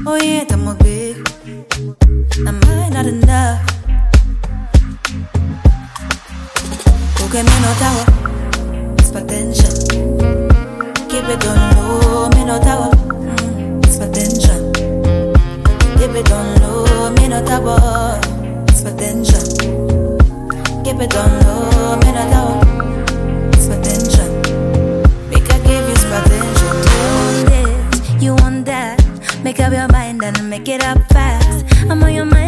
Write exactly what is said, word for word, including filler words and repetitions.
Oh yeah, estamos big. Am I not enough? Porque me notaba, it's for attention. Keep it on low, me notaba, mm, it's for attention. Keep it on low, me notaba, it's for attention. Keep it on low, me notaba, it's for attention. Make I give you some attention. You want this, you want that. Make up your mind and make it up fast. I'm on your mind.